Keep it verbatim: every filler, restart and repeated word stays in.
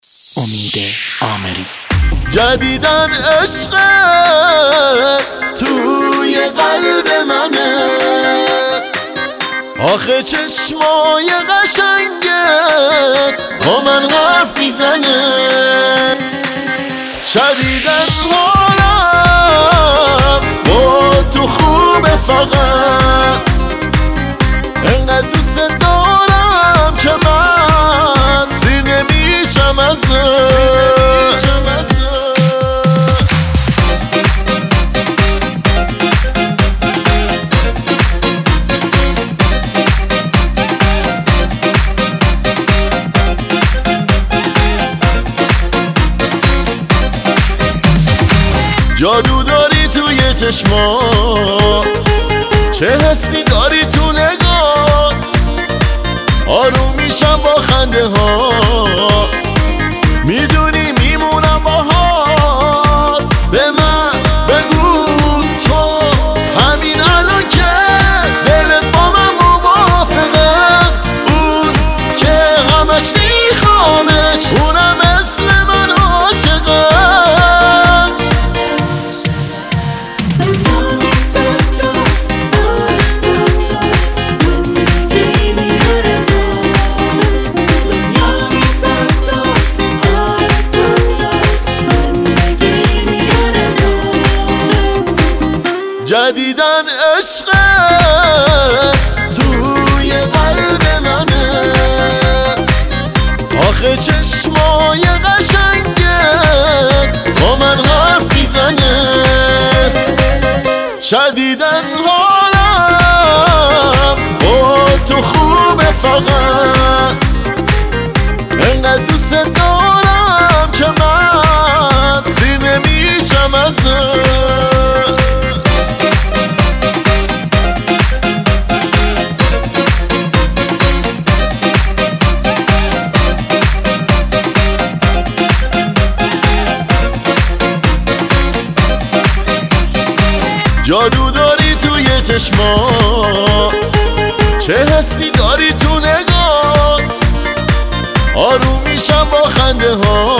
امید آمری. جدیدن عشقت توی قلب منه، آخه چشمای قشنگت با من حرف میزنه. شدیدن حالم با تو خوبه، فقط انقدر دوست دارم که من سیر نمیشم ازت. جادو داری توی چشمات، چه حسی داری تو نگات، آروم میشم با خنده هات، میدونی میمونم باهات. به من بگو تو همین الان که دلت با من موافقه، اون که همش میخوامش، اونم اسم من عاشقه. جدیدن عشقت توی قلب منه، آخه چشمای قشنگت با من حرف میزنه. شدیدن حالم با تو خوبه، فقط انقدر دوست دارم که من سیر نمیشم ازت. جادو داری توی چشمات، چه حسی داری تو نگات، آروم میشم با خنده ها،